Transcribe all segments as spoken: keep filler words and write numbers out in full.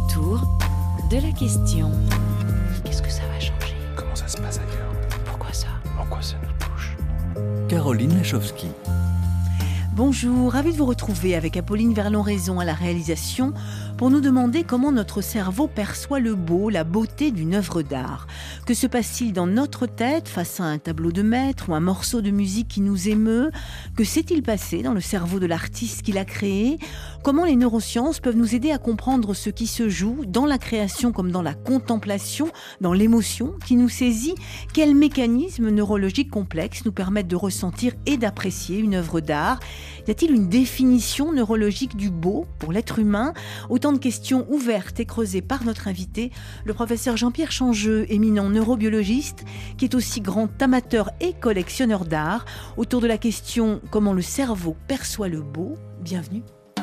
Autour de la question. Qu'est-ce que ça va changer? Comment ça se passe ailleurs? Pourquoi ça? Pourquoi ça nous touche? Caroline Lachowski. Bonjour, ravie de vous retrouver avec Apolline Verlon-Raison à la réalisation pour nous demander comment notre cerveau perçoit le beau, la beauté d'une œuvre d'art. Que se passe-t-il dans notre tête face à un tableau de maître ou un morceau de musique qui nous émeut? Que s'est-il passé dans le cerveau de l'artiste qui l'a créé? Comment les neurosciences peuvent nous aider à comprendre ce qui se joue dans la création comme dans la contemplation, dans l'émotion qui nous saisit? Quels mécanismes neurologiques complexes nous permettent de ressentir et d'apprécier une œuvre d'art? Y a-t-il une définition neurologique du beau pour l'être humain? Autant de questions ouvertes et creusées par notre invité, le professeur Jean-Pierre Changeux, éminent neurobiologiste, qui est aussi grand amateur et collectionneur d'art, autour de la question « Comment le cerveau perçoit le beau ?» Bienvenue.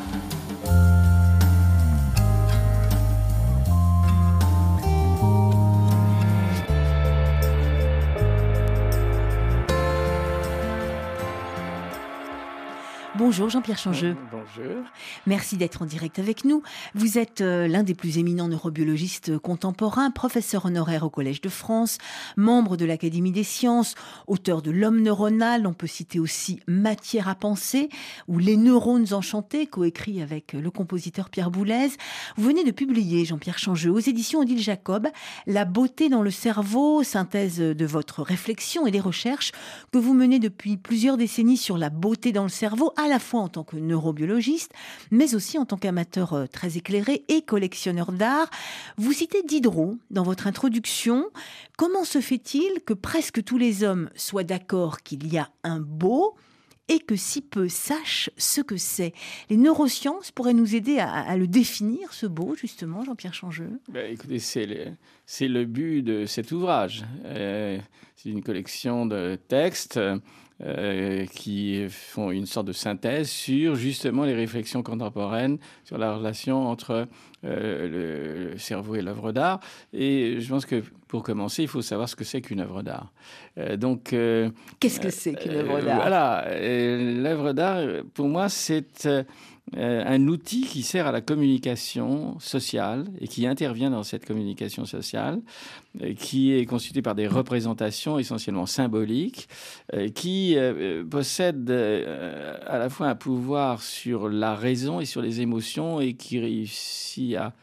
Bonjour Jean-Pierre Changeux. Bonjour. Merci d'être en direct avec nous. Vous êtes euh, l'un des plus éminents neurobiologistes contemporains, professeur honoraire au Collège de France, membre de l'Académie des sciences, auteur de L'homme neuronal. On peut citer aussi Matière à penser ou Les neurones enchantés, coécrit avec le compositeur Pierre Boulez. Vous venez de publier, Jean-Pierre Changeux, aux éditions Odile Jacob, La beauté dans le cerveau, synthèse de votre réflexion et des recherches que vous menez depuis plusieurs décennies sur la beauté dans le cerveau, à la fois en tant que neurobiologiste, mais aussi en tant qu'amateur très éclairé et collectionneur d'art. Vous citez Diderot dans votre introduction. Comment se fait-il que presque tous les hommes soient d'accord qu'il y a un beau et que si peu sachent ce que c'est? Les neurosciences pourraient nous aider à, à le définir, ce beau, justement, Jean-Pierre Changeux. Ben, écoutez, c'est le, c'est le but de cet ouvrage. Euh, c'est une collection de textes Euh, qui font une sorte de synthèse sur justement les réflexions contemporaines sur la relation entre euh, le, le cerveau et l'œuvre d'art. Et je pense que pour commencer, il faut savoir ce que c'est qu'une œuvre d'art. Euh, donc, euh, qu'est-ce que c'est qu'une œuvre d'art? euh, Voilà, euh, l'œuvre d'art, pour moi, c'est euh, un outil qui sert à la communication sociale et qui intervient dans cette communication sociale, euh, qui est constituée par des représentations essentiellement symboliques, euh, qui euh, possèdent euh, à la fois un pouvoir sur la raison et sur les émotions et qui réussit à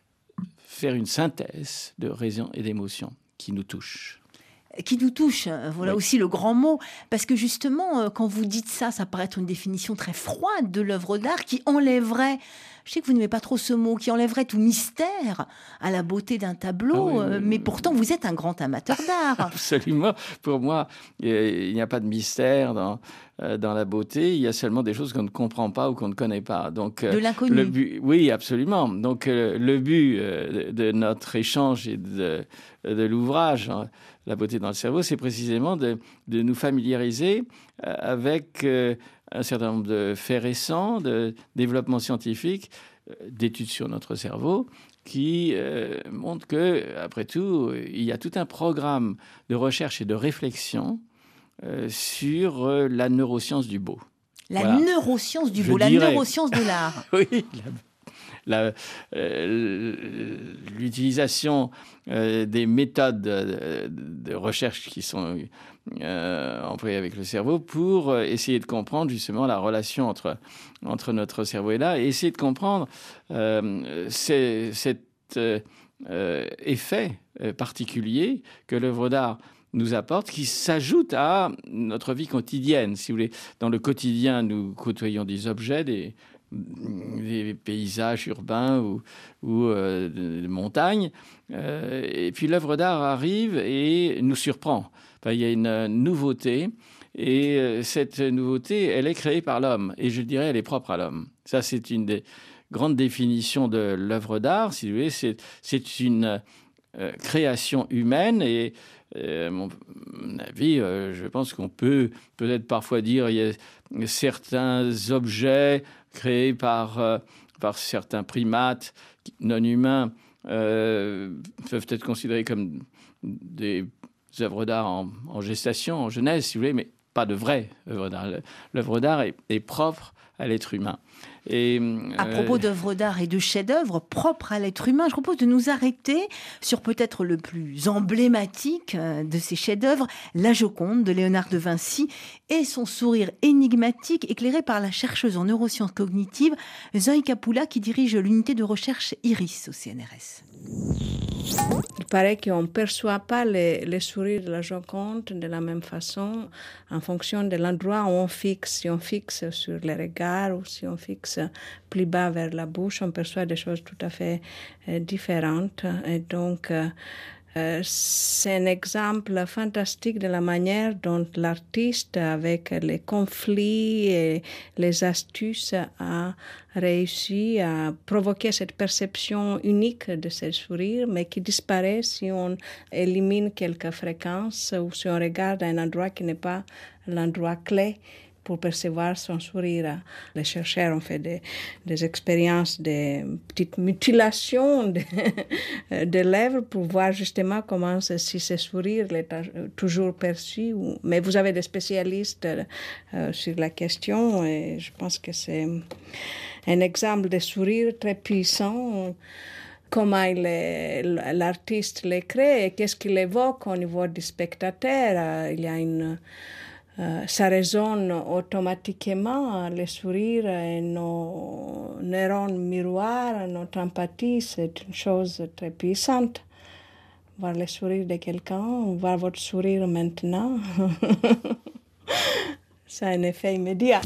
faire une synthèse de raison et d'émotion qui nous touche. Qui nous touche, voilà oui. Aussi le grand mot, parce que justement, quand vous dites ça, ça paraît être une définition très froide de l'œuvre d'art qui enlèverait, je sais que vous n'aimez pas trop ce mot, qui enlèverait tout mystère à la beauté d'un tableau, ah oui, oui, mais pourtant vous êtes un grand amateur d'art. Absolument, pour moi, il n'y a pas de mystère dans, dans la beauté, il y a seulement des choses qu'on ne comprend pas ou qu'on ne connaît pas. Donc, de l'inconnu. Le but, oui, absolument. Donc le but de notre échange et de, de l'ouvrage, La beauté dans le cerveau, c'est précisément de, de nous familiariser avec euh, un certain nombre de faits récents, de développement scientifique, euh, d'études sur notre cerveau, qui euh, montrent que, après tout, il y a tout un programme de recherche et de réflexion euh, sur euh, la neuroscience du beau. La voilà. neuroscience du Je beau, dirais... la neuroscience de l'art. Oui, la... La, euh, l'utilisation euh, des méthodes de, de recherche qui sont euh, employées avec le cerveau pour essayer de comprendre justement la relation entre, entre notre cerveau et là, et essayer de comprendre euh, c'est, cet euh, effet particulier que l'œuvre d'art nous apporte, qui s'ajoute à notre vie quotidienne. Si vous voulez, dans le quotidien, nous côtoyons des objets, des des paysages urbains ou, ou euh, des montagnes. Euh, et puis l'œuvre d'art arrive et nous surprend. Enfin, il y a une nouveauté. Et euh, cette nouveauté, elle est créée par l'homme. Et je dirais, elle est propre à l'homme. Ça, c'est une des grandes définitions de l'œuvre d'art. Si vous voulez, c'est, c'est une euh, création humaine. Et Euh, à mon avis, euh, je pense qu'on peut peut-être parfois dire qu'il y a certains objets créés par, euh, par certains primates non humains euh, peuvent être considérés comme des œuvres d'art en, en gestation, en genèse, si vous voulez, mais pas de vraie œuvre d'art. L'œuvre d'art est, est propre à l'être humain. Et, à euh... propos d'œuvres d'art et de chefs-d'œuvre propres à l'être humain, je propose de nous arrêter sur peut-être le plus emblématique de ces chefs-d'œuvre, La Joconde de Léonard de Vinci et son sourire énigmatique éclairé par la chercheuse en neurosciences cognitives Zoe Capula qui dirige l'unité de recherche Iris au C N R S. Il paraît qu'on ne perçoit pas les, les sourires de la Joconde de la même façon en fonction de l'endroit où on fixe. Si on fixe sur les regards ou si on fixe plus bas vers la bouche, on perçoit des choses tout à fait euh, différentes. Et donc, euh, euh, c'est un exemple fantastique de la manière dont l'artiste, avec les conflits et les astuces, a réussi à provoquer cette perception unique de ce sourire, mais qui disparaît si on élimine quelques fréquences ou si on regarde un endroit qui n'est pas l'endroit clé pour percevoir son sourire. Les chercheurs ont fait des, des expériences de petites mutilations de, de lèvres pour voir justement comment, si ce sourire est toujours perçu. Mais vous avez des spécialistes euh, sur la question et je pense que c'est un exemple de sourire très puissant. Comment il est, l'artiste le crée et qu'est-ce qu'il évoque au niveau du spectateur. Il y a une... Euh, ça résonne automatiquement, le sourire et nos neurones miroirs, notre empathie, c'est une chose très puissante. Voir le sourire de quelqu'un, voir votre sourire maintenant, ça a un effet immédiat.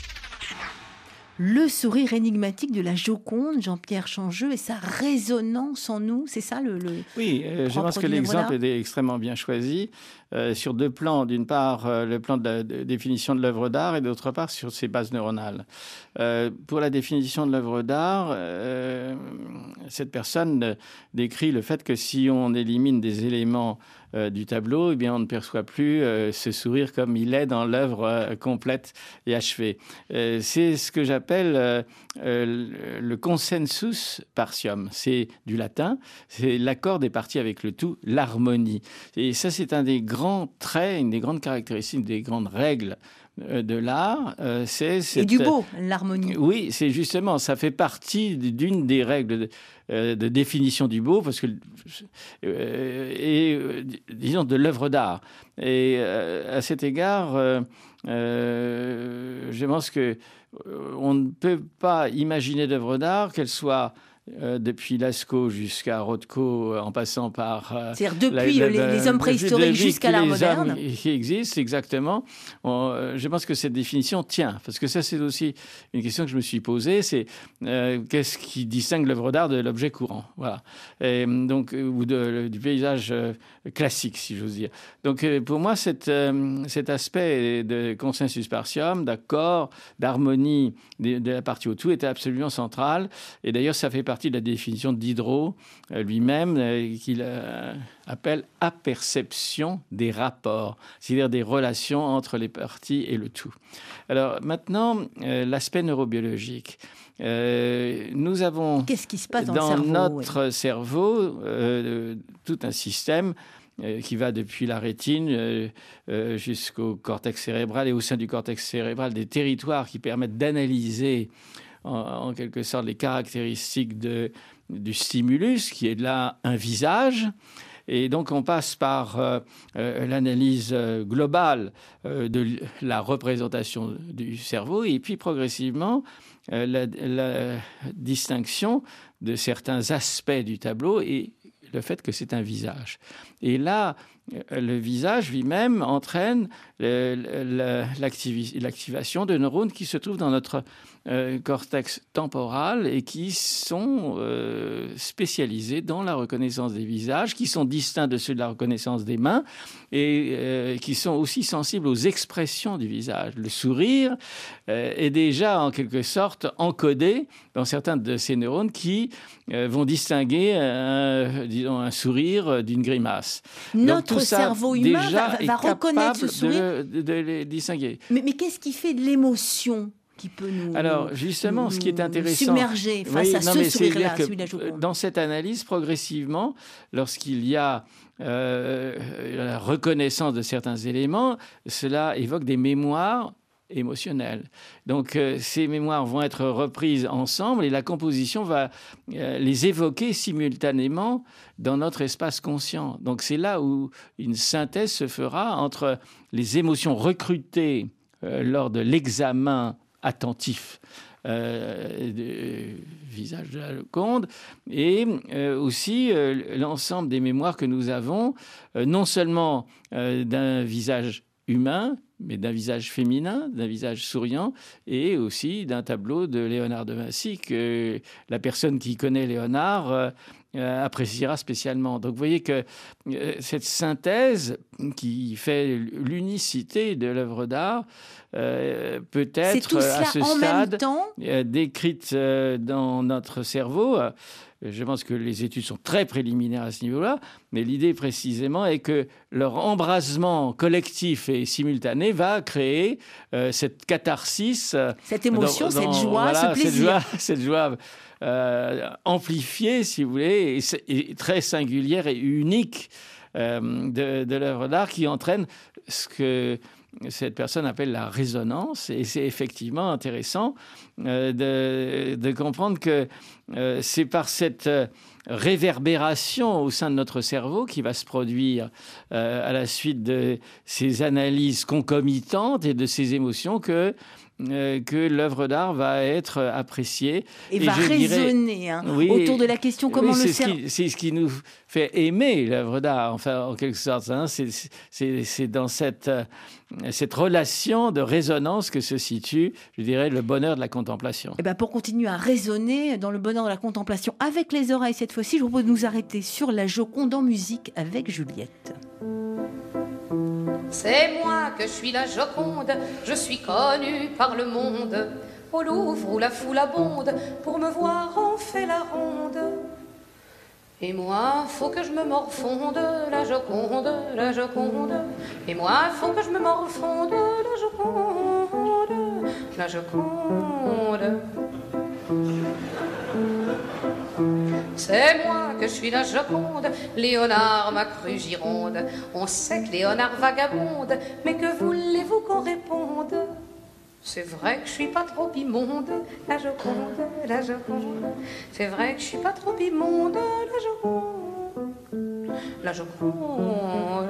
Le sourire énigmatique de la Joconde, Jean-Pierre Changeux, et sa résonance en nous, c'est ça le... le oui, euh, je pense que l'exemple est extrêmement bien choisi, euh, sur deux plans. D'une part, euh, le plan de la de définition de l'œuvre d'art, et d'autre part, sur ses bases neuronales. Euh, pour la définition de l'œuvre d'art, euh, cette personne décrit le fait que si on élimine des éléments Euh, du tableau, eh bien, on ne perçoit plus euh, ce sourire comme il est dans l'œuvre euh, complète et achevée. Euh, c'est ce que j'appelle euh, euh, le consensus partium. C'est du latin, c'est l'accord des parties avec le tout, l'harmonie. Et ça, c'est un des grands traits, une des grandes caractéristiques, des grandes règles de l'art, euh, c'est cette... Et du beau, l'harmonie. Oui, c'est justement, ça fait partie d'une des règles de, euh, de définition du beau, parce que euh, et euh, disons de l'œuvre d'art. Et euh, à cet égard, euh, euh, je pense que euh, on ne peut pas imaginer d'œuvre d'art qu'elle soit Euh, depuis Lascaux jusqu'à Rothko, en passant par... Euh, C'est-à-dire depuis la, la, les, les hommes préhistoriques jusqu'à l'art moderne. Qui existent, exactement. On, euh, je pense que cette définition tient. Parce que ça, c'est aussi une question que je me suis posée. C'est euh, qu'est-ce qui distingue l'œuvre d'art de l'objet courant, voilà. Et, donc, ou de, du paysage euh, classique, si j'ose dire. Donc, euh, pour moi, cette, euh, cet aspect de consensus partium, d'accord, d'harmonie de, de la partie au tout était absolument central. Et d'ailleurs, ça fait partie de la définition de Diderot euh, lui-même, euh, qu'il euh, appelle apperception des rapports, c'est-à-dire des relations entre les parties et le tout. Alors maintenant, euh, l'aspect neurobiologique. Euh, nous avons Qu'est-ce qui se passe dans, dans le cerveau, notre oui. cerveau euh, tout un système euh, qui va depuis la rétine euh, euh, jusqu'au cortex cérébral, et au sein du cortex cérébral, des territoires qui permettent d'analyser en quelque sorte les caractéristiques de, du stimulus, qui est là un visage. Et donc, on passe par euh, euh, l'analyse globale euh, de la représentation du cerveau et puis progressivement euh, la, la distinction de certains aspects du tableau et le fait que c'est un visage. Et là, le visage lui-même entraîne le, le, l'activi- l'activation de neurones qui se trouvent dans notre euh, cortex temporal et qui sont euh, spécialisés dans la reconnaissance des visages, qui sont distincts de ceux de la reconnaissance des mains et euh, qui sont aussi sensibles aux expressions du visage. Le sourire euh, est déjà en quelque sorte encodé dans certains de ces neurones qui euh, vont distinguer un, disons, un sourire d'une grimace. Notre Donc, cerveau humain va, va reconnaître ce sourire. De, de, de les distinguer. Mais, mais qu'est-ce qui fait de l'émotion qui peut nous Alors justement, nous, ce qui est intéressant, submerger face oui, à non, ce mais c'est sourire-là, clair que celui de la Joconde. Dans cette analyse, progressivement, lorsqu'il y a euh, la reconnaissance de certains éléments, cela évoque des mémoires émotionnelles. Donc euh, ces mémoires vont être reprises ensemble et la composition va euh, les évoquer simultanément dans notre espace conscient. Donc c'est là où une synthèse se fera entre les émotions recrutées euh, lors de l'examen attentif euh, du visage de la Joconde et euh, aussi euh, l'ensemble des mémoires que nous avons, euh, non seulement euh, d'un visage humain, mais d'un visage féminin, d'un visage souriant, et aussi d'un tableau de Léonard de Vinci que la personne qui connaît Léonard euh, euh, appréciera spécialement. Donc vous voyez que euh, cette synthèse qui fait l'unicité de l'œuvre d'art euh, peut être à ce stade euh, décrite euh, dans notre cerveau. Je pense que les études sont très préliminaires à ce niveau-là, mais l'idée précisément est que leur embrasement collectif et simultané va créer euh, cette catharsis. Cette émotion, dans, dans, cette joie, voilà, ce plaisir. Cette joie, cette joie euh, amplifiée, si vous voulez, et, et très singulière et unique euh, de, de l'œuvre d'art qui entraîne ce que cette personne appelle la résonance. Et c'est effectivement intéressant euh, de, de comprendre que euh, c'est par cette euh, réverbération au sein de notre cerveau qui va se produire euh, à la suite de ces analyses concomitantes et de ces émotions que Euh, que l'œuvre d'art va être appréciée. Et, et va résonner hein, oui, autour de la question comment oui, le cerveau... C'est ce qui nous fait aimer l'œuvre d'art, enfin, en quelque sorte. Hein, c'est dans cette, euh, cette relation de résonance que se situe, je dirais, le bonheur de la contemplation. Et ben pour continuer à résonner dans le bonheur de la contemplation avec les oreilles cette fois-ci, je vous propose de nous arrêter sur la Joconde en musique avec Juliette. C'est moi que je suis la Joconde, je suis connue par le monde. Au Louvre où la foule abonde, pour me voir on fait la ronde. Et moi, faut que je me morfonde, la Joconde, la Joconde. Et moi, faut que je me morfonde, la Joconde, la Joconde. C'est moi que je suis la Joconde, Léonard m'a cru Gironde. On sait que Léonard vagabonde, mais que voulez-vous qu'on réponde? C'est vrai que je suis pas trop immonde, la Joconde, la Joconde. C'est vrai que je suis pas trop immonde, la Joconde, la Joconde.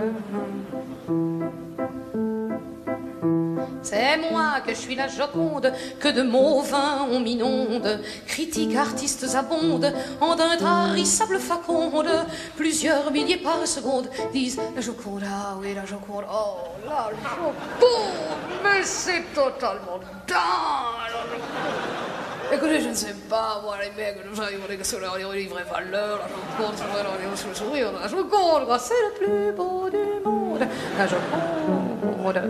C'est moi que je suis la Joconde, que de mots vains on m'inonde. Critiques, artistes abondent, en d'un tarissable faconde. Plusieurs milliers par seconde disent la Joconde, ah oui la Joconde, oh la Joconde, mais c'est totalement dingue. Écoutez, je ne sais pas, moi les mecs, je vais sur leur livre et valeur, la Joconde, sur le sourire, la Joconde, c'est le plus beau du monde, la Joconde.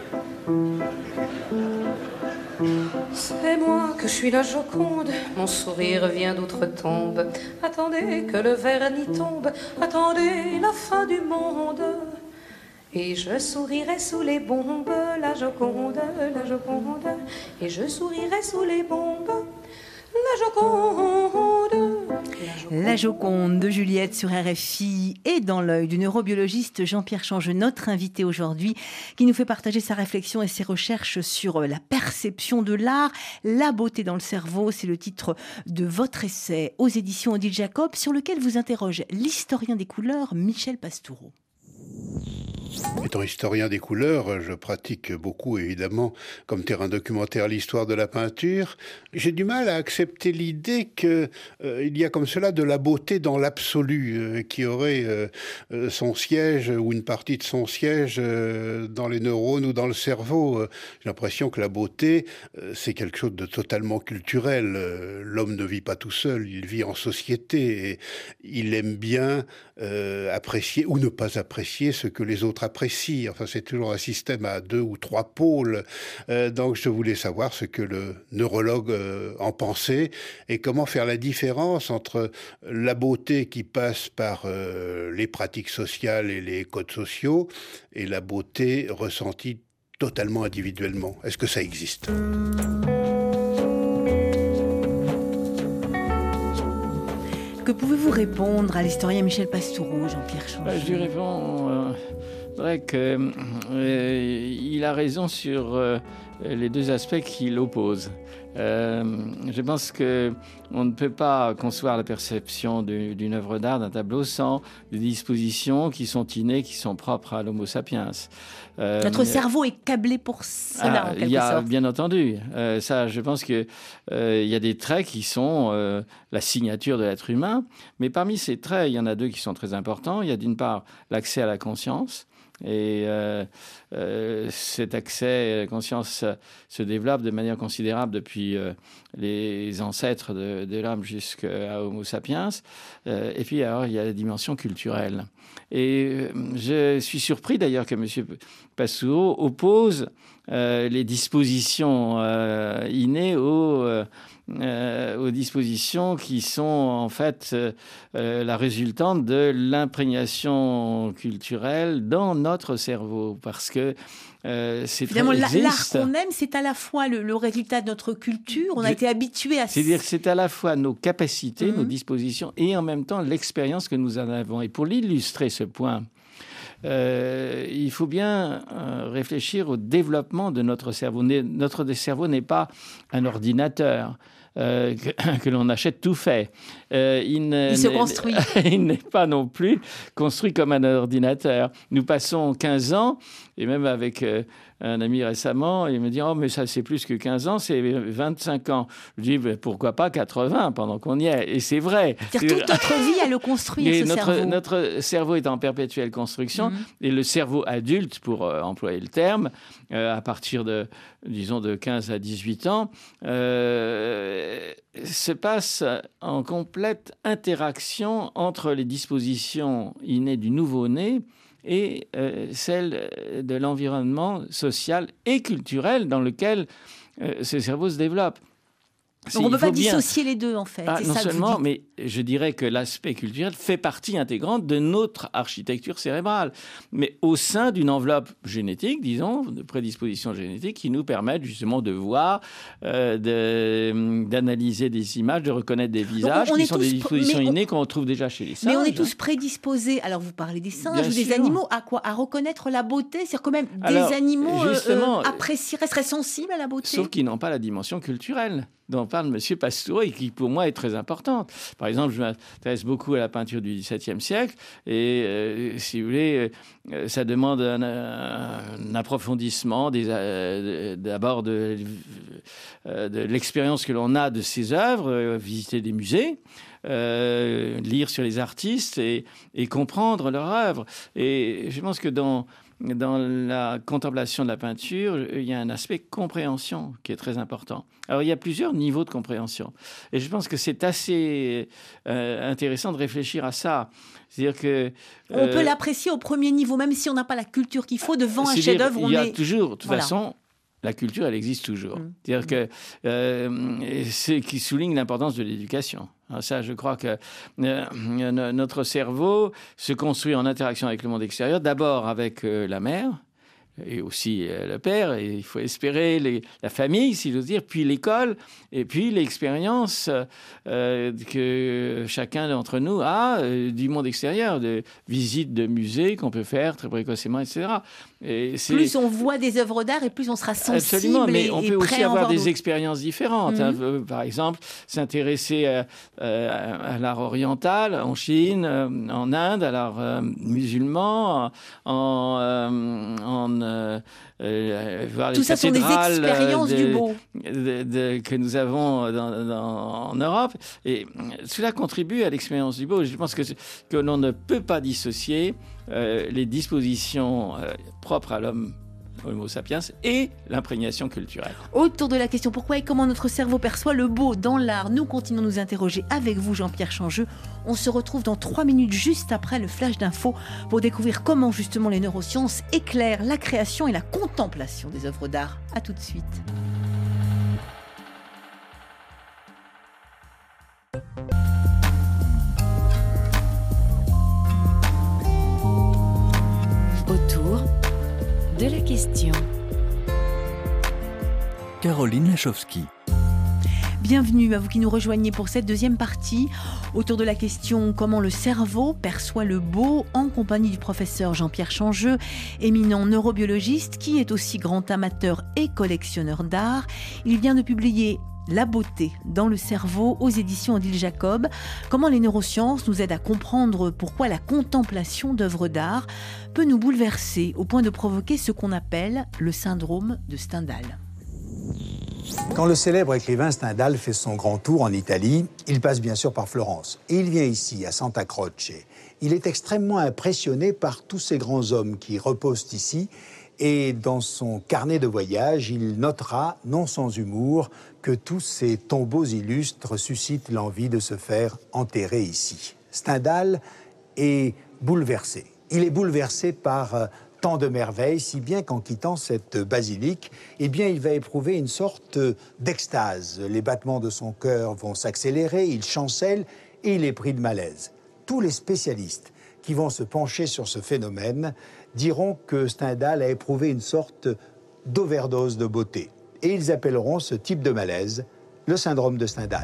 C'est moi que je suis la Joconde, mon sourire vient d'outre-tombe. Attendez que le vernis tombe, attendez la fin du monde. Et je sourirai sous les bombes, la Joconde, la Joconde. Et je sourirai sous les bombes, la Joconde. La Joconde de Juliette sur R F I et dans l'œil du neurobiologiste Jean-Pierre Changeux, notre invité aujourd'hui, qui nous fait partager sa réflexion et ses recherches sur la perception de l'art, la beauté dans le cerveau. C'est le titre de votre essai aux éditions Odile Jacob, sur lequel vous interroge l'historien des couleurs Michel Pastoureau. Étant historien des couleurs, je pratique beaucoup, évidemment, comme terrain documentaire, l'histoire de la peinture. J'ai du mal à accepter l'idée qu'il euh, y a comme cela de la beauté dans l'absolu, euh, qui aurait euh, son siège ou une partie de son siège euh, dans les neurones ou dans le cerveau. J'ai l'impression que la beauté, euh, c'est quelque chose de totalement culturel. Euh, l'homme ne vit pas tout seul, il vit en société et il aime bien euh, apprécier ou ne pas apprécier ce que les autres apprécient. Enfin, c'est toujours un système à deux ou trois pôles. Euh, donc, je voulais savoir ce que le neurologue euh, en pensait et comment faire la différence entre la beauté qui passe par euh, les pratiques sociales et les codes sociaux et la beauté ressentie totalement individuellement. Est-ce que ça existe ? Que pouvez-vous répondre à l'historien Michel Pastoureau, Jean-Pierre Changeux? bah, Je lui réponds euh, qu'il euh, a raison sur euh, les deux aspects qui l'opposent. Euh, je pense qu'on ne peut pas concevoir la perception de, d'une œuvre d'art, d'un tableau, sans des dispositions qui sont innées, qui sont propres à l'homo sapiens. Euh, Notre cerveau est câblé pour cela, ah, en quelque y a, sorte. Bien entendu. Euh, ça, je pense qu'il euh, y a des traits qui sont euh, la signature de l'être humain. Mais parmi ces traits, il y en a deux qui sont très importants. Il y a d'une part l'accès à la conscience. Et euh, euh, cet accès à la conscience se développe de manière considérable depuis euh, les ancêtres de, de l'homme jusqu'à Homo sapiens. Euh, et puis, alors, il y a la dimension culturelle. Et euh, je suis surpris d'ailleurs que M. Pastoureau oppose euh, les dispositions euh, innées aux... Euh, Euh, aux dispositions qui sont en fait euh, euh, la résultante de l'imprégnation culturelle dans notre cerveau, parce que euh, c'est Finalement, très l'art qu'on aime, c'est à la fois le, le résultat de notre culture. On a Je, été habitué à... C'est-à-dire que c'est à la fois nos capacités, mmh. nos dispositions, et en même temps l'expérience que nous en avons. Et pour l'illustrer ce point, Euh, il faut bien euh, réfléchir au développement de notre cerveau. Notre cerveau n'est pas un ordinateur euh, que, que l'on achète tout fait. Euh, il, il se construit. Il n'est pas non plus construit comme un ordinateur. Nous passons quinze ans, et même avec euh, un ami récemment, il me dit « Oh, mais ça, c'est plus que quinze ans, c'est vingt-cinq ans. » Je dis « Pourquoi pas quatre-vingts pendant qu'on y est ?» Et c'est vrai. C'est-à-dire toute notre vie à le construire, ce notre, cerveau. Notre cerveau est en perpétuelle construction. Mmh. Et le cerveau adulte, pour euh, employer le terme, euh, à partir de, disons, de quinze à dix-huit ans, euh, se passe en complète interaction entre les dispositions innées du nouveau-né et euh, celles de l'environnement social et culturel dans lequel euh, ce cerveau se développe. Donc on ne peut pas bien... dissocier les deux, en fait. Ah, non ça seulement, mais je dirais que l'aspect culturel fait partie intégrante de notre architecture cérébrale, mais au sein d'une enveloppe génétique, disons, de prédispositions génétiques qui nous permettent justement de voir, euh, de, d'analyser des images, de reconnaître des visages, qui sont des dispositions innées qu'on retrouve déjà chez les singes. Mais on est tous prédisposés, alors vous parlez des singes bien ou des sûr. Animaux, à quoi? À reconnaître la beauté? C'est-à-dire quand même alors, des animaux euh, apprécieraient, seraient sensibles à la beauté? Sauf qu'ils n'ont pas la dimension culturelle dont parle M. Pastoureau et qui, pour moi, est très importante. Par exemple, je m'intéresse beaucoup à la peinture du dix-septième siècle et, euh, si vous voulez, euh, ça demande un, un approfondissement des, euh, d'abord de, euh, de l'expérience que l'on a de ces œuvres, euh, visiter des musées, euh, lire sur les artistes et, et comprendre leurs œuvres. Et je pense que dans... Dans la contemplation de la peinture, il y a un aspect compréhension qui est très important. Alors, il y a plusieurs niveaux de compréhension. Et je pense que c'est assez euh, intéressant de réfléchir à ça. C'est-à-dire que... On euh, peut l'apprécier au premier niveau, même si on n'a pas la culture qu'il faut devant un chef-d'œuvre. Il y a est... toujours, de toute voilà. façon... La culture, elle existe toujours. Mmh. C'est-à-dire que euh, c'est qui souligne l'importance de l'éducation. Alors ça, je crois que euh, notre cerveau se construit en interaction avec le monde extérieur, d'abord avec euh, la mère, et aussi euh, le père, et il faut espérer les, la famille, si j'ose dire, puis l'école, et puis l'expérience euh, que chacun d'entre nous a euh, du monde extérieur, de visites de musées qu'on peut faire très précocement, et cetera. Et plus on voit des œuvres d'art et plus on sera sensible. Absolument, mais et, on et peut aussi avoir des d'autres. expériences différentes. Mm-hmm. Hein. Par exemple, s'intéresser à, à, à l'art oriental en Chine, en Inde, à l'art euh, musulman, en, euh, en euh, euh, voir Tout les ça sont des expériences de, du beau de, de, que nous avons dans, dans, en Europe. Et cela contribue à l'expérience du beau. Je pense que, que l'on ne peut pas dissocier euh, les dispositions euh, propres à l'homme Homo sapiens et l'imprégnation culturelle. Autour de la question pourquoi et comment notre cerveau perçoit le beau dans l'art, nous continuons de nous interroger avec vous, Jean-Pierre Changeux. On se retrouve dans trois minutes juste après le flash d'info pour découvrir comment justement les neurosciences éclairent la création et la contemplation des œuvres d'art. À tout de suite. Autour de la question. Caroline Lachowski. Bienvenue à vous qui nous rejoignez pour cette deuxième partie autour de la question comment le cerveau perçoit le beau, en compagnie du professeur Jean-Pierre Changeux, éminent neurobiologiste qui est aussi grand amateur et collectionneur d'art. Il vient de publier La beauté dans le cerveau aux éditions Odile Jacob. Comment les neurosciences nous aident à comprendre pourquoi la contemplation d'œuvres d'art peut nous bouleverser au point de provoquer ce qu'on appelle le syndrome de Stendhal. Quand le célèbre écrivain Stendhal fait son grand tour en Italie, il passe bien sûr par Florence. Et il vient ici, à Santa Croce. Il est extrêmement impressionné par tous ces grands hommes qui reposent ici. Et dans son carnet de voyage, il notera, non sans humour, que tous ces tombeaux illustres suscitent l'envie de se faire enterrer ici. Stendhal est bouleversé. Il est bouleversé par euh, tant de merveilles, si bien qu'en quittant cette basilique, eh bien, il va éprouver une sorte d'extase. Les battements de son cœur vont s'accélérer, il chancelle et il est pris de malaise. Tous les spécialistes qui vont se pencher sur ce phénomène diront que Stendhal a éprouvé une sorte d'overdose de beauté. Et ils appelleront ce type de malaise le syndrome de Stendhal.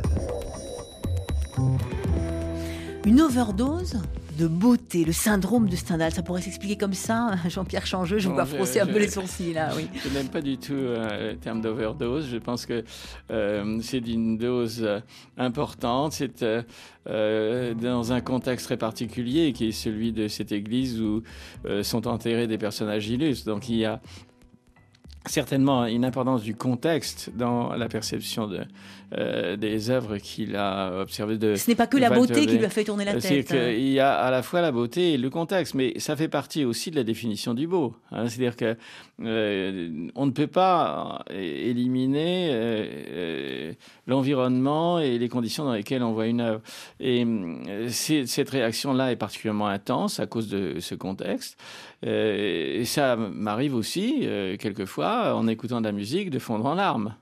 Une overdose de beauté, le syndrome de Stendhal, ça pourrait s'expliquer comme ça, Jean-Pierre Changeux, je vous vois froncer un peu les sourcils là, oui. Je n'aime pas du tout euh, le terme d'overdose, je pense que euh, c'est d'une dose euh, importante, c'est euh, euh, dans un contexte très particulier qui est celui de cette église où euh, sont enterrés des personnages illustres, donc il y a certainement une importance du contexte dans la perception de, euh, des œuvres qu'il a observées. De, Ce n'est pas que la beauté qui lui a fait tourner la tête. C'est qu'il y a à la fois la beauté et le contexte, mais ça fait partie aussi de la définition du beau. Hein. C'est-à-dire que euh, on ne peut pas éliminer euh, euh, l'environnement et les conditions dans lesquelles on voit une œuvre. Et euh, cette réaction-là est particulièrement intense à cause de ce contexte. Euh, et ça m'arrive aussi, euh, quelquefois, en écoutant de la musique, de fondre en larmes.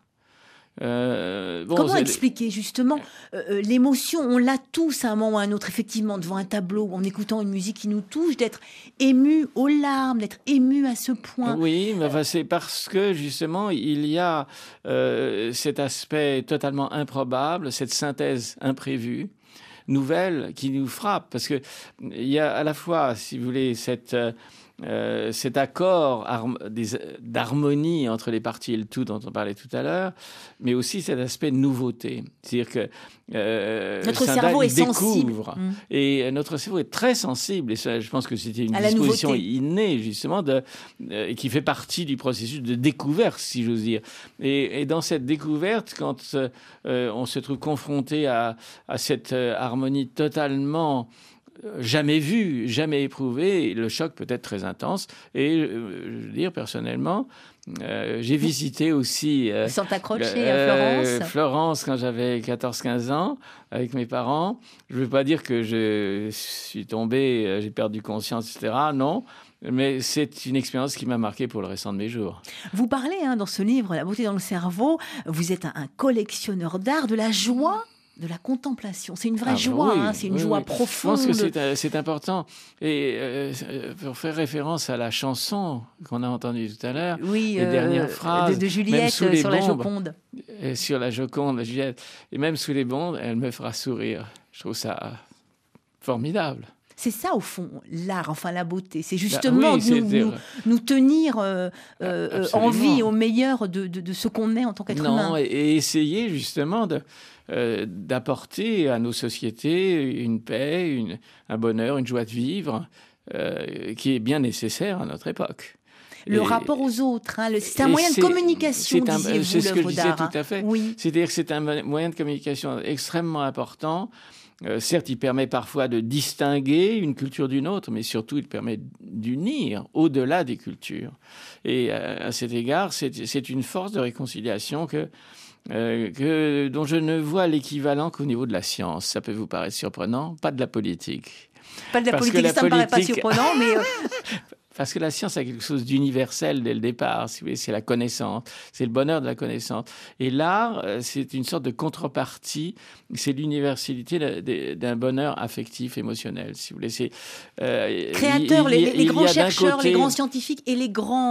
Euh, bon, Comment expliquer justement euh, l'émotion? On l'a tous à un moment ou à un autre, effectivement, devant un tableau, en écoutant une musique qui nous touche, d'être ému aux larmes, d'être ému à ce point. Oui, mais enfin, c'est parce que justement, il y a euh, cet aspect totalement improbable, cette synthèse imprévue, nouvelle, qui nous frappe. Parce qu'il y a à la fois, si vous voulez, cette... Euh, Euh, cet accord des, d'harmonie entre les parties et le tout dont on parlait tout à l'heure, mais aussi cet aspect de nouveauté. C'est-à-dire que euh, notre Stendhal, cerveau est découvre, sensible. Mmh. Et notre cerveau est très sensible. Et ça, je pense que c'était une disposition innée, justement, de, euh, qui fait partie du processus de découverte, si j'ose dire. Et, et dans cette découverte, quand euh, on se trouve confronté à, à cette euh, harmonie totalement jamais vu, jamais éprouvé, le choc peut être très intense. Et euh, je veux dire, personnellement, euh, j'ai visité aussi euh, Santa Croce euh, à Florence. Florence quand j'avais quatorze quinze ans, avec mes parents. Je ne veux pas dire que je suis tombé, j'ai perdu conscience, et cetera. Non. Mais c'est une expérience qui m'a marqué pour le restant de mes jours. Vous parlez hein, dans ce livre, La beauté dans le cerveau, vous êtes un, un collectionneur d'art, de la joie, de la contemplation. C'est une vraie ah, joie, oui, hein, c'est une oui, joie oui. profonde. Je pense que c'est, c'est important. Et euh, pour faire référence à la chanson qu'on a entendue tout à l'heure, oui, les euh, dernières phrases de, de Juliette sur bombes, la Joconde. Et sur la Joconde, la Juliette. Et même sous les bombes, elle me fera sourire. Je trouve ça formidable. C'est ça, au fond, l'art, enfin la beauté. C'est justement bah oui, nous, nous, nous tenir euh, euh, en vie au meilleur de, de, de ce qu'on est en tant qu'être non, humain. Et, et essayer justement de, euh, d'apporter à nos sociétés une paix, une, un bonheur, une joie de vivre euh, qui est bien nécessaire à notre époque. Le et, rapport aux autres, hein, le, c'est un moyen de communication, c'est un, disiez-vous, c'est ce que je disais d'art, tout à fait. Oui. C'est-à-dire que c'est un moyen de communication extrêmement important. Euh, certes, il permet parfois de distinguer une culture d'une autre, mais surtout, il permet d'unir au-delà des cultures. Et euh, à cet égard, c'est, c'est une force de réconciliation que, euh, que, dont je ne vois l'équivalent qu'au niveau de la science. Ça peut vous paraître surprenant, pas de la politique. Pas de la Parce politique, la ça ne politique... me paraît pas surprenant, mais... Euh... Parce que la science a quelque chose d'universel dès le départ, si vous voulez, c'est la connaissance, c'est le bonheur de la connaissance. Et l'art, c'est une sorte de contrepartie, c'est l'universalité d'un bonheur affectif, émotionnel, si vous voulez. C'est, euh, Créateurs, il, il, les, les grands chercheurs, côté... les grands scientifiques et les grands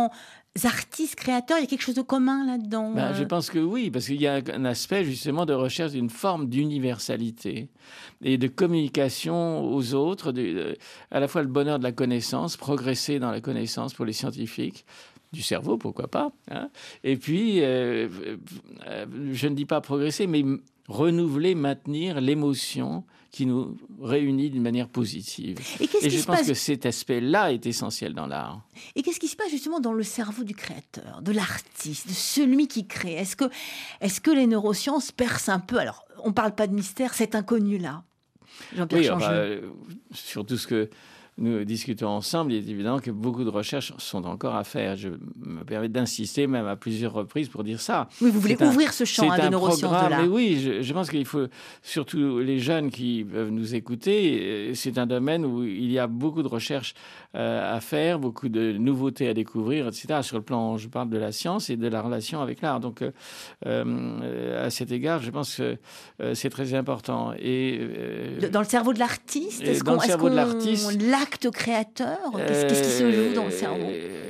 artistes, créateurs, il y a quelque chose de commun là-dedans. Ben, euh... Je pense que oui, parce qu'il y a un aspect justement de recherche d'une forme d'universalité et de communication aux autres, de, de, à la fois le bonheur de la connaissance, progresser dans la connaissance pour les scientifiques, du cerveau, pourquoi pas, hein, et puis, euh, euh, je ne dis pas progresser, mais renouveler, maintenir l'émotion qui nous réunit d'une manière positive. Et, et je pense passe... que cet aspect-là est essentiel dans l'art. Et qu'est-ce qui se passe justement dans le cerveau du créateur, de l'artiste, de celui qui crée? Est-ce que, est-ce que les neurosciences percent un peu? Alors, on ne parle pas de mystère, cet inconnu-là. Jean-Pierre oui, Changeux. Enfin, euh, sur tout ce que nous discutons ensemble, il est évident que beaucoup de recherches sont encore à faire. Je me permets d'insister même à plusieurs reprises pour dire ça. Oui, vous voulez c'est ouvrir un, ce champ hein, des neurosciences de l'art. Mais oui, je, je pense qu'il faut, surtout les jeunes qui peuvent nous écouter, c'est un domaine où il y a beaucoup de recherches euh, à faire, beaucoup de nouveautés à découvrir, et cetera. Sur le plan, je parle de la science et de la relation avec l'art. Donc, euh, euh, à cet égard, je pense que euh, c'est très important. Et, euh, dans le cerveau de l'artiste, est-ce dans qu'on, le cerveau est-ce de l'artiste, l'acte créateur, qu'est-ce, qu'est-ce qui se joue dans le cerveau?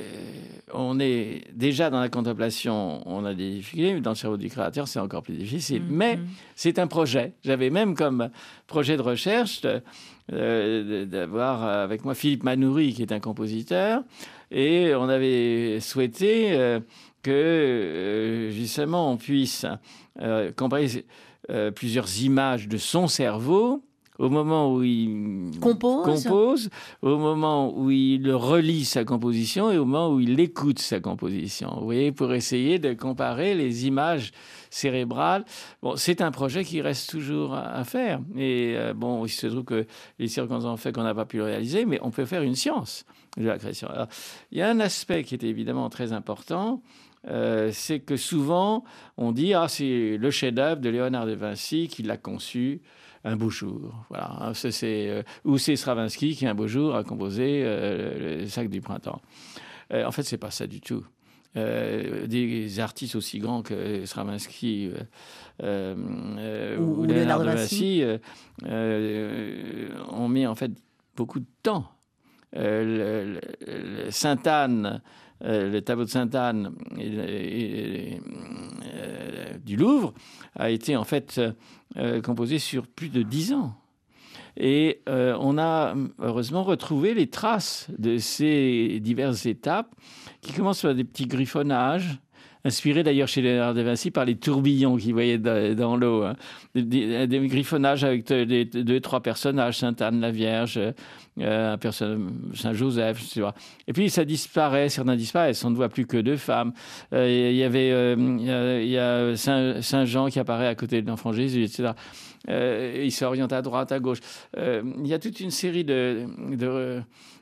On est déjà dans la contemplation, on a des difficultés, mais dans le cerveau du créateur, c'est encore plus difficile. Mmh, mais mmh. c'est un projet. J'avais même comme projet de recherche de, euh, d'avoir avec moi Philippe Manoury, qui est un compositeur, et on avait souhaité euh, que euh, justement on puisse euh, comparer euh, plusieurs images de son cerveau au moment où il compose. compose, au moment où il relit sa composition et au moment où il écoute sa composition. Vous voyez, pour essayer de comparer les images cérébrales. Bon, c'est un projet qui reste toujours à faire. Et euh, bon, il se trouve que les circonstances ont fait qu'on n'a pas pu le réaliser, mais on peut faire une science de la création. Alors, il y a un aspect qui est évidemment très important. Euh, c'est que souvent, on dit « Ah, c'est le chef-d'œuvre de Léonard de Vinci qui l'a conçu un beau jour. » Voilà. C'est, c'est, euh, ou c'est Stravinsky qui, un beau jour, a composé euh, le Sac du printemps. Euh, en fait, c'est pas ça du tout. Euh, des artistes aussi grands que Stravinsky euh, euh, ou, ou Léonard de Vinci euh, euh, ont mis en fait beaucoup de temps. Euh, le, le, le Sainte-Anne, euh, le tableau de Sainte-Anne et, et, et, euh, du Louvre a été en fait euh, composé sur plus de dix ans. Et euh, on a heureusement retrouvé les traces de ces diverses étapes qui commencent par des petits griffonnages, inspirés d'ailleurs chez Léonard de Vinci par les tourbillons qu'il voyait dans, dans l'eau. Hein. Des, des, des griffonnages avec des, deux, trois personnages, Sainte-Anne, la Vierge, euh, un person... Saint-Joseph, et cetera. Et puis ça disparaît, certains disparaissent, on ne voit plus que deux femmes. Euh, il y avait euh, il y a, il y a Saint, Saint-Jean qui apparaît à côté de l'enfant Jésus, et cetera. Euh, il s'oriente à droite, à gauche. Euh, il y a toute une série de... de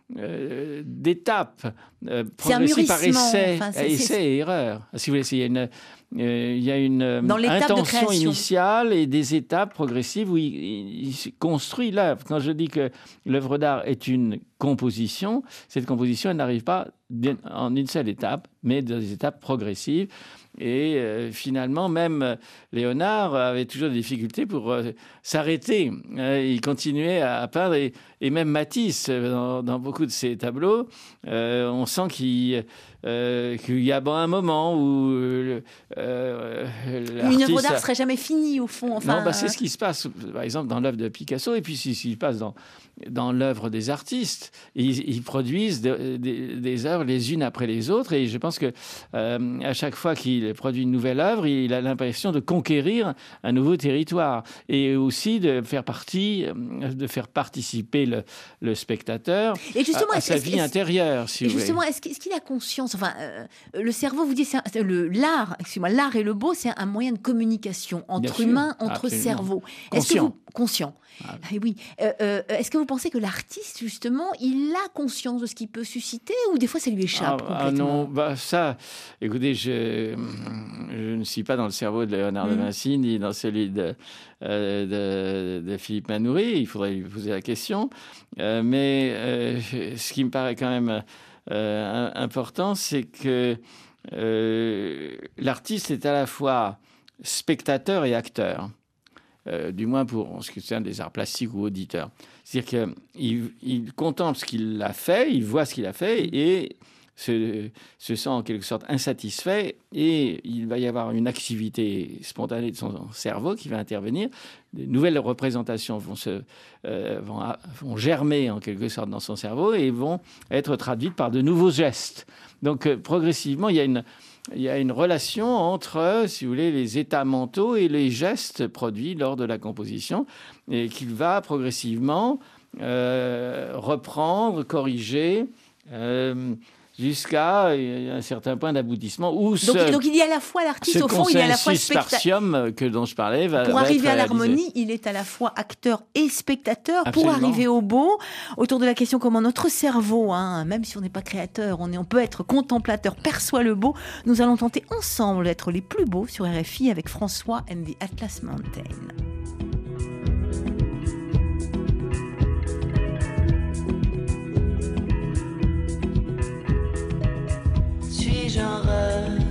Euh, d'étapes euh, progressives par essai, enfin, c'est, essai c'est... et erreur. Si vous voulez, il y a une, euh, il y a une intention initiale et des étapes progressives où il, il, il construit l'œuvre. Quand je dis que l'œuvre d'art est une composition, cette composition elle n'arrive pas en une seule étape, mais des étapes progressives. Et euh, finalement, même Léonard avait toujours des difficultés pour euh, s'arrêter. Euh, il continuait à, à peindre, et, et même Matisse, dans, dans beaucoup de ses tableaux, euh, on sent qu'il, euh, qu'il y a bon, un moment où euh, euh, une œuvre d'art ne serait jamais finie, au fond. Enfin, non, bah, c'est ce qui se passe, par exemple, dans l'œuvre de Picasso, et puis ce qui se passe dans, dans l'œuvre des artistes. Ils, ils produisent de, de, des œuvres les unes après les autres, et je pense que euh, à chaque fois qu'il il produit une nouvelle œuvre, il a l'impression de conquérir un nouveau territoire et aussi de faire partie, de faire participer le, le spectateur et justement, à, à sa vie est-ce, intérieure. Si et vous justement, voulez. Est-ce, est-ce qu'il a conscience, enfin, euh, le cerveau, vous dit, c'est un, le, l'art, excusez-moi, l'art et le beau, c'est un moyen de communication entre Bien humains, sûr, entre absolument. cerveaux. Conscient. Est-ce que vous, conscient. Ah, oui. Euh, euh, est-ce que vous pensez que l'artiste, justement, il a conscience de ce qu'il peut susciter ou des fois ça lui échappe ah, complètement? Ah non, bah ça, écoutez, je, je ne suis pas dans le cerveau de Léonard mmh. de Vinci ni dans celui de, euh, de, de Philippe Manoury. Il faudrait lui poser la question. Euh, mais euh, ce qui me paraît quand même euh, important, c'est que euh, l'artiste est à la fois spectateur et acteur. Euh, du moins pour ce qui concerne des arts plastiques ou auditeurs. C'est-à-dire qu'il il contemple ce qu'il a fait, il voit ce qu'il a fait, et se, se sent en quelque sorte insatisfait et il va y avoir une activité spontanée de son cerveau qui va intervenir. De nouvelles représentations vont, se, euh, vont, vont germer en quelque sorte dans son cerveau et vont être traduites par de nouveaux gestes. Donc euh, progressivement, il y a une... Il y a une relation entre, si vous voulez, les états mentaux et les gestes produits lors de la composition, et qu'il va progressivement euh, reprendre, corriger, euh, jusqu'à un certain point d'aboutissement. Où donc, ce, donc il y a à la fois l'artiste, au fond, il est à la fois spectateur. que dont je parlais va, Pour va arriver être à réalisé. l'harmonie, il est à la fois acteur et spectateur. Absolument. Pour arriver au beau, autour de la question comment notre cerveau, hein, même si on n'est pas créateur, on, est, on peut être contemplateur, perçoit le beau. Nous allons tenter ensemble d'être les plus beaux sur R F I avec François and the Atlas Mountain. Suis-je un rêve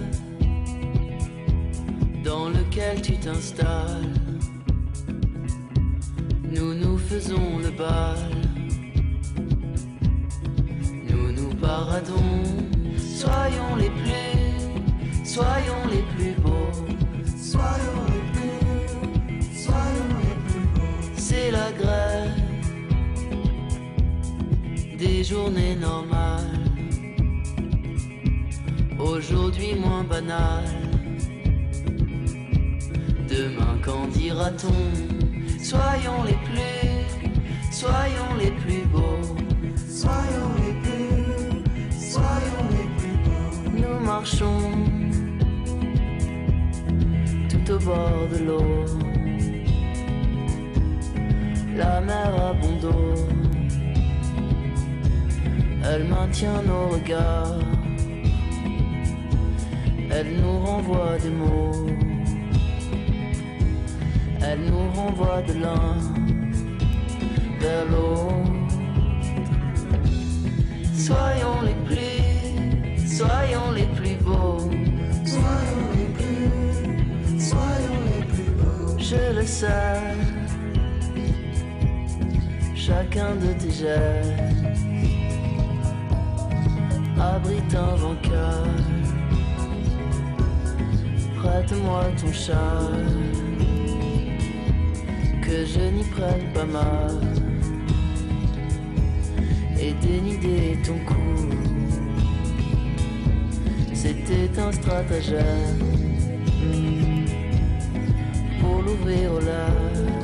dans lequel tu t'installes? Nous nous faisons le bal, nous nous paradons. Soyons les plus, soyons les plus beaux, soyons les plus, soyons les plus beaux. C'est la grève des journées normales, aujourd'hui moins banal. Demain qu'en dira-t-on? Soyons les plus, soyons les plus beaux, soyons les plus, soyons les plus beaux. Nous marchons tout au bord de l'eau, la mer a bon dos, elle maintient nos regards, elle nous renvoie des mots, elle nous renvoie de l'un vers l'autre. Soyons les plus, soyons les plus beaux, soyons les plus, soyons les plus beaux. Je le sais, chacun de tes gestes abrite un vainqueur. Prête-moi ton châle, que je n'y prenne pas mal, et dénuder ton cou. C'était un stratagème pour l'ouvrir au large,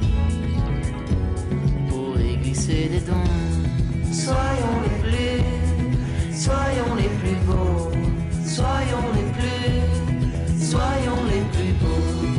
pour y glisser des dons. Soyons les plus, soyons les plus beaux, soyons les plus, soyons les plus beaux.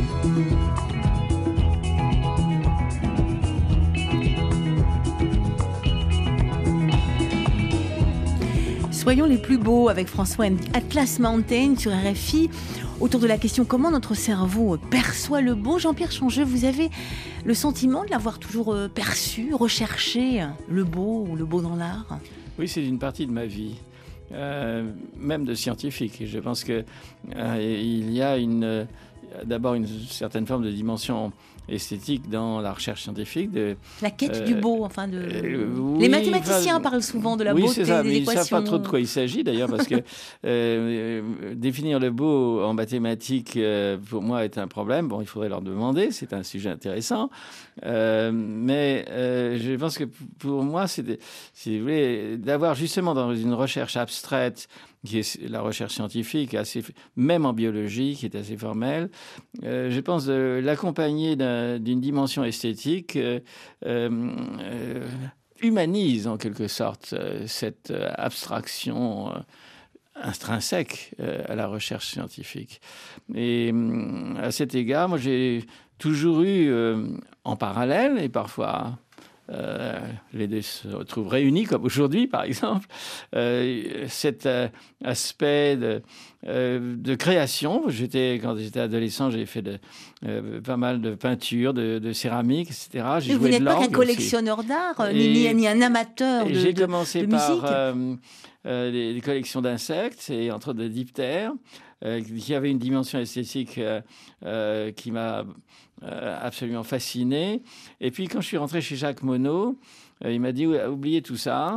Soyons les plus beaux avec François and the Atlas Mountain sur R F I, autour de la question comment notre cerveau perçoit le beau. Jean-Pierre Changeux, vous avez le sentiment de l'avoir toujours perçu, recherché, le beau ou le beau dans l'art? Oui, c'est une partie de ma vie. Euh, même de scientifique. Je pense qu'il euh, y a une, euh, d'abord une certaine forme de dimension esthétique dans la recherche scientifique. De, la quête euh, du beau, enfin de... Euh, oui, les mathématiciens enfin, parlent souvent de la oui, beauté, c'est ça, des mais équations. Ils ne savent pas trop de quoi il s'agit d'ailleurs, parce que euh, euh, définir le beau en mathématiques, euh, pour moi, est un problème. Bon, il faudrait leur demander, c'est un sujet intéressant. Euh, mais euh, je pense que pour moi, c'est, de, si vous voulez, d'avoir justement dans une recherche abstraite, qui est la recherche scientifique, assez, même en biologie, qui est assez formelle, euh, je pense de l'accompagner d'un, d'une dimension esthétique euh, euh, humanise en quelque sorte euh, cette abstraction euh, intrinsèque euh, à la recherche scientifique. Et euh, à cet égard, moi j'ai toujours eu euh, en parallèle, et parfois... Euh, les deux se retrouvent réunis, comme aujourd'hui, par exemple, euh, cet euh, aspect de, euh, de création. J'étais, quand j'étais adolescent, j'ai fait de, euh, pas mal de peinture, de, de céramique, et cetera. J'ai Mais joué vous n'êtes de pas l'orgue qu'un collectionneur aussi. d'art, Et, ni, ni un amateur de, j'ai de, commencé de par musique euh, euh, des, des collections d'insectes, et entre autres de diptères, euh, qui avait une dimension esthétique euh, euh, qui m'a euh, absolument fasciné. Et puis, quand je suis rentré chez Jacques Monod, euh, il m'a dit « Oubliez tout ça,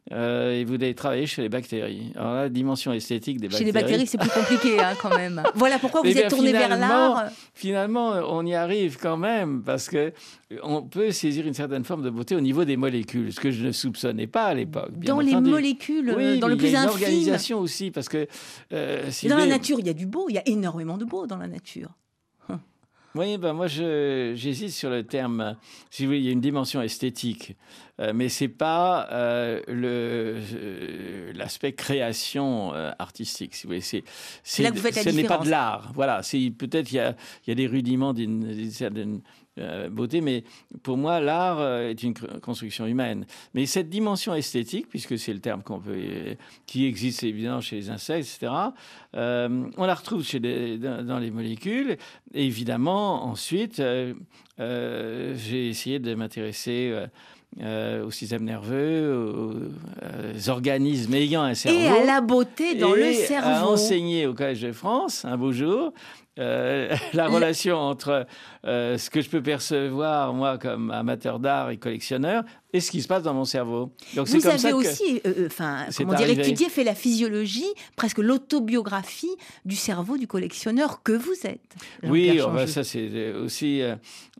euh, et vous allez travailler chez les bactéries. Alors là, la dimension esthétique des bactéries... Chez les bactéries, c'est plus compliqué hein, quand même. Voilà pourquoi vous Eh êtes bien, tourné vers l'art. Finalement, on y arrive quand même, parce qu'on peut saisir une certaine forme de beauté au niveau des molécules, ce que je ne soupçonnais pas à l'époque. Dans les entendu. molécules, oui, dans le plus infime. Il y a une infime. organisation aussi, parce que... Euh, si dans vous la voulez... nature, il y a du beau, il y a énormément de beau dans la nature. Oui, ben moi, je, j'hésite sur le terme. Si vous voulez, il y a une dimension esthétique, euh, mais c'est pas euh, le euh, l'aspect création euh, artistique. Si vous voulez, c'est, c'est, c'est là que vous faites la ce différence. n'est pas de l'art. Voilà, c'est peut-être il y a il y a des rudiments d'une, d'une certaine euh, beauté, mais pour moi, l'art euh, est une construction humaine. Mais cette dimension esthétique, puisque c'est le terme qu'on peut, euh, qui existe évidemment chez les insectes, et cetera. Euh, on la retrouve chez les, dans, dans les molécules. Et évidemment, ensuite, euh, euh, j'ai essayé de m'intéresser euh, euh, au système nerveux, aux, aux organismes ayant un cerveau. Et à la beauté dans et le cerveau. à enseigner au Collège de France, un beau jour, euh, la relation entre euh, ce que je peux percevoir, moi, comme amateur d'art et collectionneur, et ce qui se passe dans mon cerveau. Donc, vous c'est comme avez ça que aussi, euh, enfin, comment dire, arrivé. étudié, fait la physiologie, presque l'autobiographie du cerveau du collectionneur que vous êtes. Oui, Jean-Pierre enfin, Changeux. ça c'est aussi euh,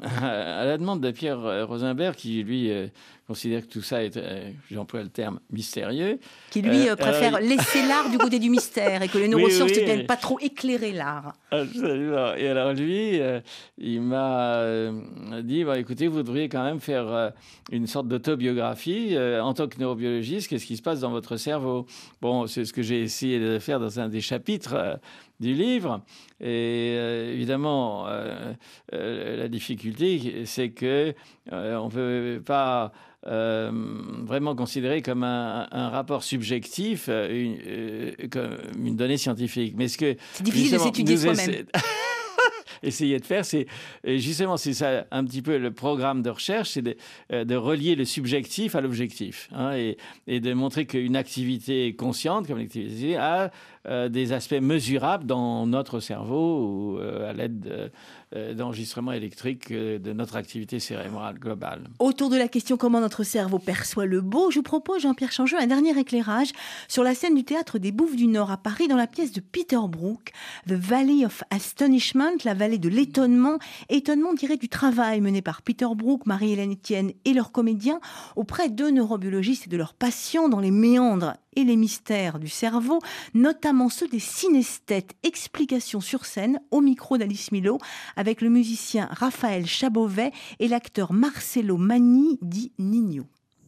à la demande de Pierre Rosenberg, qui lui euh, considère que tout ça est, euh, j'emploie le terme, mystérieux. Qui lui Euh, euh, préfère euh, laisser l'art du côté du mystère et que les Oui, neurosciences oui, ne viennent oui. pas trop éclairer l'art. Absolument. Et alors lui, euh, il m'a euh, dit, bah, écoutez, vous devriez quand même faire euh, une sorte d'autobiographie euh, en tant que neurobiologiste. Qu'est-ce qui se passe dans votre cerveau? Bon, c'est ce que j'ai essayé de faire dans un des chapitres euh, du livre. Et euh, évidemment, euh, euh, la difficulté, c'est que euh, on peut pas Euh, vraiment considéré comme un, un rapport subjectif, euh, une, euh, comme une donnée scientifique. Mais ce que c'est difficile de s'étudier soi-même. Essa... essayer de faire, c'est justement, c'est ça un petit peu le programme de recherche, c'est de, de relier le subjectif à l'objectif, hein, et, et de montrer qu'une activité consciente, comme l'activité, a euh, des aspects mesurables dans notre cerveau ou euh, à l'aide de, d'enregistrement électrique de notre activité cérébrale globale. Autour de la question comment notre cerveau perçoit le beau, je vous propose, Jean-Pierre Changeux, un dernier éclairage sur la scène du théâtre des Bouffes du Nord à Paris dans la pièce de Peter Brook, The Valley of Astonishment, la vallée de l'étonnement, étonnement tiré du travail mené par Peter Brook, Marie-Hélène Etienne et leurs comédiens auprès de neurobiologistes et de leurs patients dans les méandres et les mystères du cerveau, notamment ceux des synesthètes. Explication sur scène au micro d'Alice Milo avec le musicien Raphaël Chabovet et l'acteur Marcelo Magni dit Nino.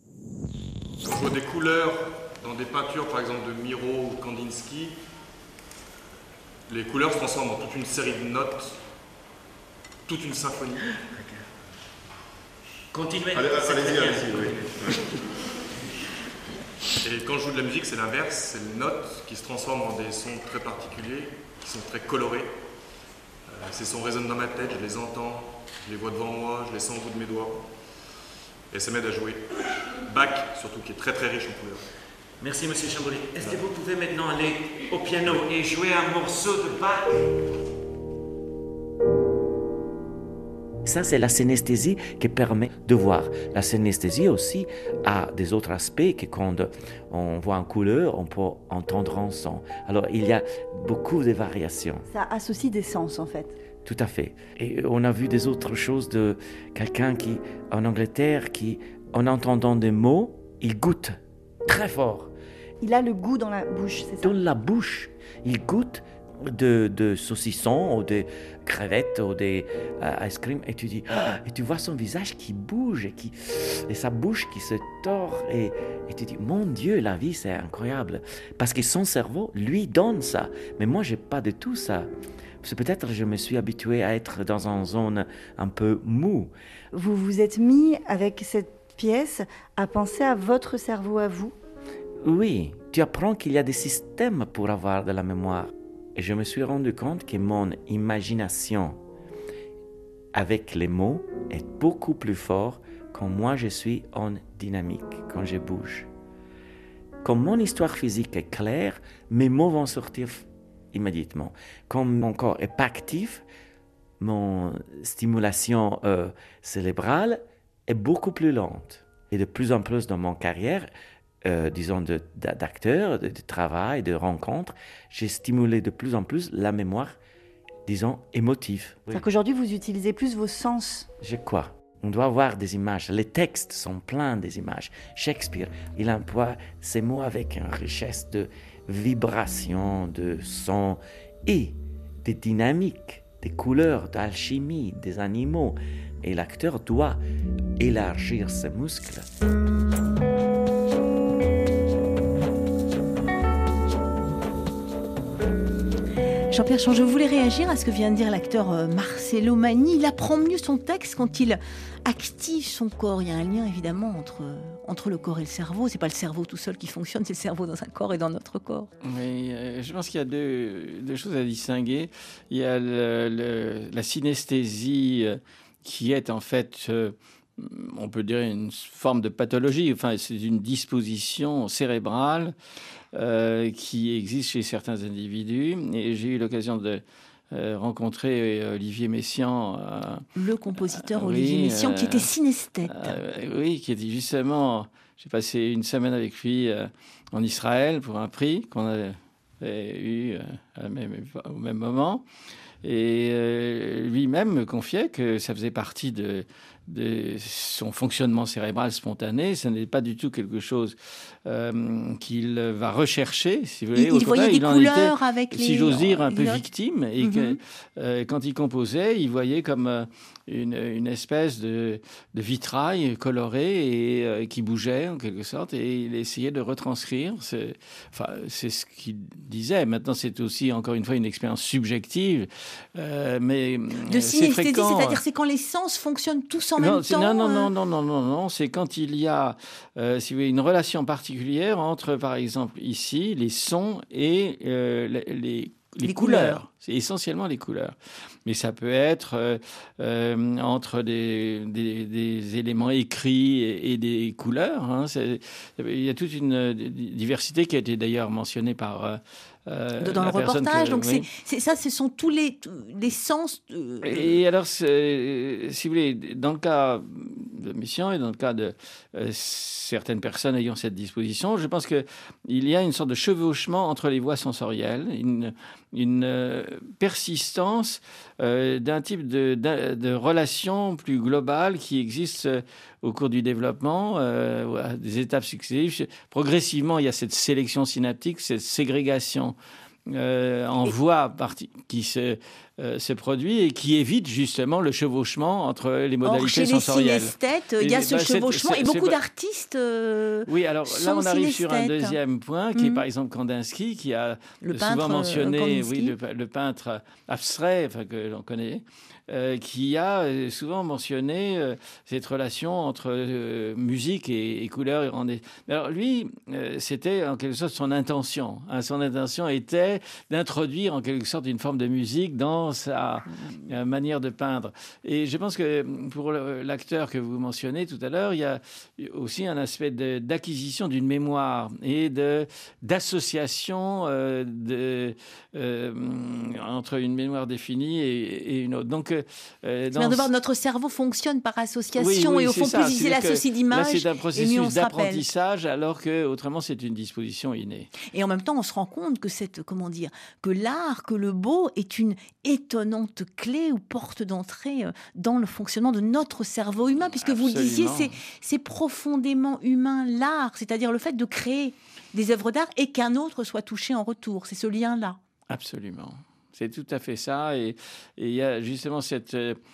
Quand je vois des couleurs dans des peintures, par exemple de Miro ou Kandinsky, les couleurs se transforment en toute une série de notes, toute une symphonie. Continuez. Allez, allez-y, allez-y, oui. Et quand je joue de la musique, c'est l'inverse, c'est les notes qui se transforment en des sons très particuliers, qui sont très colorés. Euh, ces sons résonnent dans ma tête, je les entends, je les vois devant moi, je les sens au bout de mes doigts. Et ça m'aide à jouer. Bach, surtout, qui est très très riche en couleurs. Merci, monsieur Chamboury. Est-ce que vous pouvez maintenant aller au piano et jouer un morceau de Bach? Ça, c'est la synesthésie qui permet de voir. La synesthésie aussi a des autres aspects que quand on voit en couleur, on peut entendre en son. Alors, il y a beaucoup de variations. Ça associe des sens, en fait. Tout à fait. Et on a vu des autres choses de quelqu'un qui, en Angleterre, qui, en entendant des mots, il goûte très fort. Il a le goût dans la bouche, c'est ça? Dans la bouche, il goûte de, de saucissons ou de crevettes ou de uh, ice cream et tu dis ah, et tu vois son visage qui bouge et, qui, et sa bouche qui se tord et, et tu dis mon Dieu, la vie c'est incroyable parce que son cerveau lui donne ça, mais moi j'ai pas de tout ça. Parce que peut-être je me suis habitué à être dans une zone un peu mou. Vous vous êtes mis avec cette pièce à penser à votre cerveau à vous? Oui, tu apprends qu'il y a des systèmes pour avoir de la mémoire. Et je me suis rendu compte que mon imagination avec les mots est beaucoup plus forte quand moi je suis en dynamique, quand je bouge. Quand mon histoire physique est claire, mes mots vont sortir immédiatement. Quand mon corps est pas actif, mon stimulation euh, cérébrale est beaucoup plus lente. Et de plus en plus dans mon carrière, euh, disons, de, d'acteurs, de, de travail, de rencontres, j'ai stimulé de plus en plus la mémoire, disons, émotive. C'est-à-dire qu'aujourd'hui, vous utilisez plus vos sens. Je crois. On doit avoir des images. Les textes sont pleins des images. Shakespeare, il emploie ces mots avec une richesse de vibrations, de sons et des dynamiques, des couleurs, d'alchimie, des animaux. Et l'acteur doit élargir ses muscles. Jean-Pierre Chant, je voulais réagir à ce que vient de dire l'acteur Marcello Magni. Il apprend mieux son texte quand il active son corps. Il y a un lien évidemment entre, entre le corps et le cerveau. C'est pas le cerveau tout seul qui fonctionne, c'est le cerveau dans un corps et dans notre corps. Oui, euh, je pense qu'il y a deux, deux choses à distinguer. Il y a le, le, la synesthésie euh, qui est en fait, euh, on peut dire, une forme de pathologie. Enfin, c'est une disposition cérébrale Euh, qui existe chez certains individus. Et j'ai eu l'occasion de euh, rencontrer Olivier Messiaen. Euh, le compositeur euh, Olivier oui, Messiaen, euh, qui était synesthète. Euh, oui, qui était justement... J'ai passé une semaine avec lui euh, en Israël pour un prix qu'on avait eu euh, à la même, au même moment. Et euh, lui-même me confiait que ça faisait partie de, de son fonctionnement cérébral spontané. Ce n'est pas du tout quelque chose euh, qu'il va rechercher, si vous voulez. Il, il voyait des il en couleurs était, avec les... si j'ose dire, un les peu notes. victime. Et mm-hmm. que euh, quand il composait, il voyait comme euh, une, une espèce de, de vitrail coloré et euh, qui bougeait en quelque sorte. Et il essayait de retranscrire. C'est, enfin, c'est ce qu'il disait. Maintenant, c'est aussi, encore une fois, une expérience subjective. Euh, mais de synesthésie, c'est-à-dire c'est quand les sens fonctionnent tous en non, même temps. Non, non, euh... non, non, non, non, non. C'est quand il y a, euh, si vous voulez, une relation particulière entre, par exemple, ici, les sons et euh, les, les, les, les couleurs. couleurs. C'est essentiellement les couleurs. Mais ça peut être euh, euh, entre des, des, des éléments écrits et, et des couleurs. Hein. Il y a toute une diversité qui a été d'ailleurs mentionnée par... Euh, Euh, dans le reportage, que, donc oui. c'est, c'est ça, ce sont tous les, les sens. Euh... Et alors, si vous voulez, dans le cas de Messiaen et dans le cas de euh, certaines personnes ayant cette disposition, je pense qu'il y a une sorte de chevauchement entre les voies sensorielles, une, une euh, persistance euh, d'un type de, de, de relation plus globale qui existe euh, au cours du développement, euh, des étapes successives. Progressivement, il y a cette sélection synaptique, cette ségrégation euh, en voies parti- qui se, euh, se produit et qui évite justement le chevauchement entre les modalités Or, chez sensorielles. Chez les synesthètes, il y a ce bah, chevauchement c'est, c'est, et beaucoup c'est... d'artistes euh, Oui, alors là, on arrive sur un deuxième point qui mmh. est par exemple Kandinsky, qui a le souvent peintre, mentionné euh, oui, le, le peintre abstrait, enfin, que l'on connaît. Euh, qui a souvent mentionné euh, cette relation entre euh, musique et, et couleur. Alors lui, euh, c'était en quelque sorte son intention. Hein. Son intention était d'introduire en quelque sorte une forme de musique dans sa euh, manière de peindre. Et je pense que pour le, l'acteur que vous mentionnez tout à l'heure, il y a aussi un aspect de, d'acquisition d'une mémoire et de, d'association euh, de, euh, entre une mémoire définie et, et une autre. Donc, Euh, dans... de voir notre cerveau fonctionne par association oui, oui, et au fond ça. plus il associe d'images. Là, c'est un processus d'apprentissage alors que autrement c'est une disposition innée. Et en même temps, on se rend compte que cette, comment dire, que l'art, que le beau est une étonnante clé ou porte d'entrée dans le fonctionnement de notre cerveau humain, puisque Absolument. Vous le disiez, c'est, c'est profondément humain l'art, c'est-à-dire le fait de créer des œuvres d'art et qu'un autre soit touché en retour. C'est ce lien-là. Absolument. C'est tout à fait ça. Et il y a justement cette,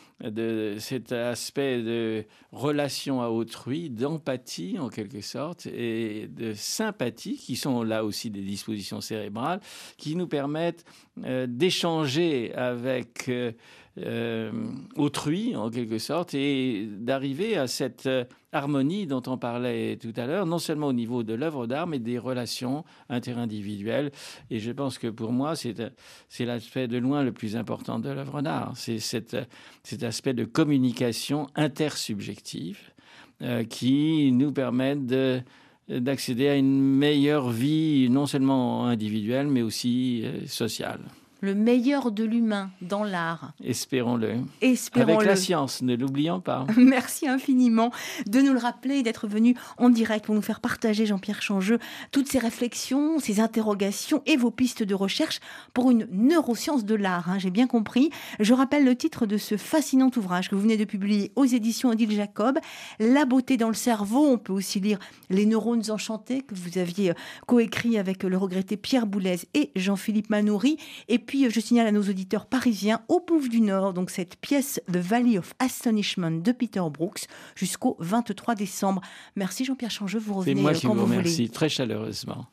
de, cet aspect de relation à autrui, d'empathie en quelque sorte, et de sympathie, qui sont là aussi des dispositions cérébrales, qui nous permettent euh, d'échanger avec euh, euh, autrui en quelque sorte, et d'arriver à cette euh, harmonie dont on parlait tout à l'heure, non seulement au niveau de l'œuvre d'art, mais des relations interindividuelles. Et je pense que pour moi, c'est, c'est l'aspect de loin le plus important de l'œuvre d'art. C'est cette, cet aspect de communication intersubjective euh, qui nous permet de, d'accéder à une meilleure vie, non seulement individuelle, mais aussi euh, sociale. le meilleur de l'humain dans l'art. Espérons-le. Espérons-le. Avec la science, ne l'oublions pas. Merci infiniment de nous le rappeler et d'être venu en direct pour nous faire partager, Jean-Pierre Changeux, toutes ces réflexions, ces interrogations et vos pistes de recherche pour une neuroscience de l'art. Hein, j'ai bien compris. Je rappelle le titre de ce fascinant ouvrage que vous venez de publier aux éditions Odile Jacob, La beauté dans le cerveau. On peut aussi lire Les neurones enchantés que vous aviez coécrit avec le regretté Pierre Boulez et Jean-Philippe Manoury. Et puis, je signale à nos auditeurs parisiens, Au Pouf du Nord, donc cette pièce The Valley of Astonishment de Peter Brooks jusqu'au vingt-trois décembre. Merci Jean-Pierre Changeux, vous revenez C'est moi qui quand vous vous remercie voulez. très chaleureusement.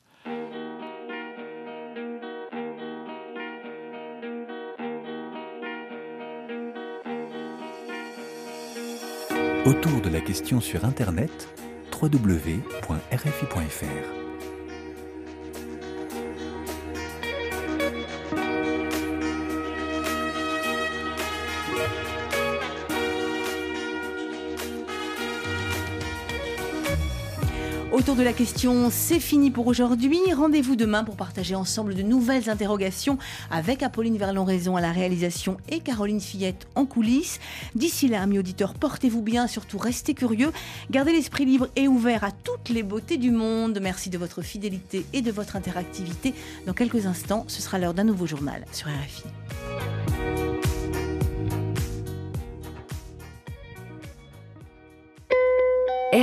Autour de la question sur Internet, w w w point r f i point f r. Autour de la question, c'est fini pour aujourd'hui. Rendez-vous demain pour partager ensemble de nouvelles interrogations avec Apolline Verlon-Raison à la réalisation et Caroline Fillette en coulisses. D'ici là, amis auditeurs, portez-vous bien, surtout restez curieux. Gardez l'esprit libre et ouvert à toutes les beautés du monde. Merci de votre fidélité et de votre interactivité. Dans quelques instants, ce sera l'heure d'un nouveau journal sur R F I.